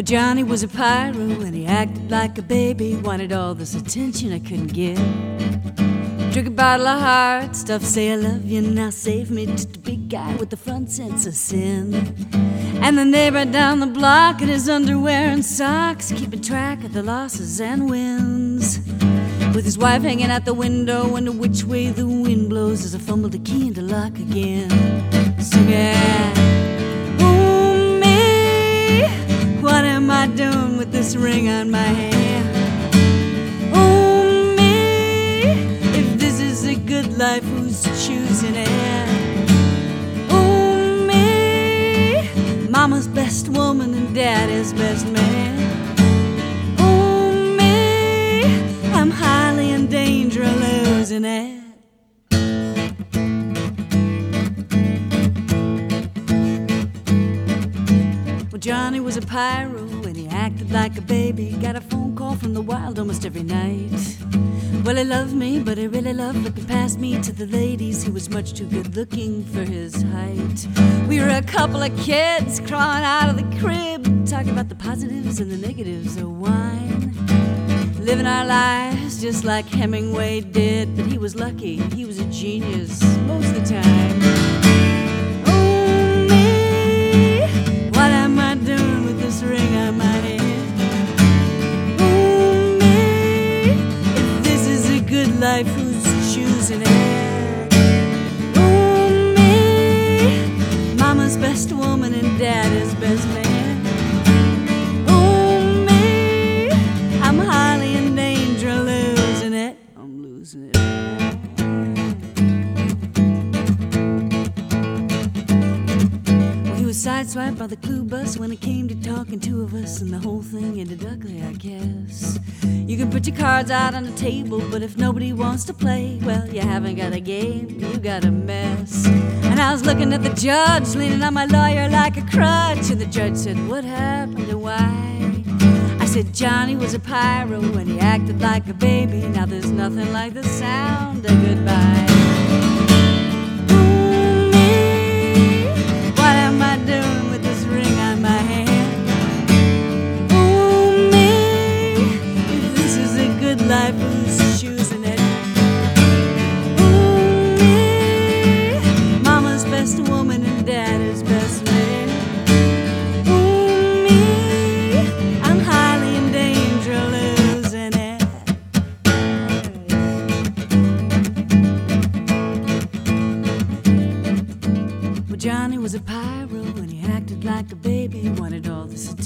Johnny was a pyro and he acted like a baby. Wanted all this attention I couldn't give. Drink a bottle of hard stuff, say I love you, now save me. Just a big guy with the front sense of sin. And the neighbor down the block in his underwear and socks, keeping track of the losses and wins. With his wife hanging out the window, wonder which way the wind blows as I fumble the key into lock again. Singing, ooh me, what am I doing with this ring on my hand? Ooh me, if this is a good life, who's choosing it? Ooh me, mama's best woman and daddy's best man. Ooh me, I'm highly in danger of losing it. Johnny was a pyro and he acted like a baby. Got a phone call from the wild almost every night. Well, he loved me, but he really loved looking past me to the ladies. He was much too good looking for his height. We were a couple of kids crawling out of the crib, talking about the positives and the negatives of wine. Living our lives just like Hemingway did. But he was lucky, he was a genius most of the time. Ring on my hand. Ooh me, if this is a good life, who's choosing it? Ooh me, mama's best woman and daddy's best man. Ooh me, I'm highly in danger of losing it. I'm losing it. Sideswiped by the clue bus when it came to talking two of us, and the whole thing ended ugly, I guess. You can put your cards out on the table, but if nobody wants to play, well, you haven't got a game, you got a mess. And I was looking at the judge, leaning on my lawyer like a crutch, and the judge said, what happened and why? I said, Johnny was a pyro and he acted like a baby. Now there's nothing like the sound of goodbye. Life, who's choosing it? Ooh me, mama's best woman and daddy's best man. Ooh me, I'm highly in danger of losing it. Well, Johnny was a pyro and he acted like a baby. Wanted all this attention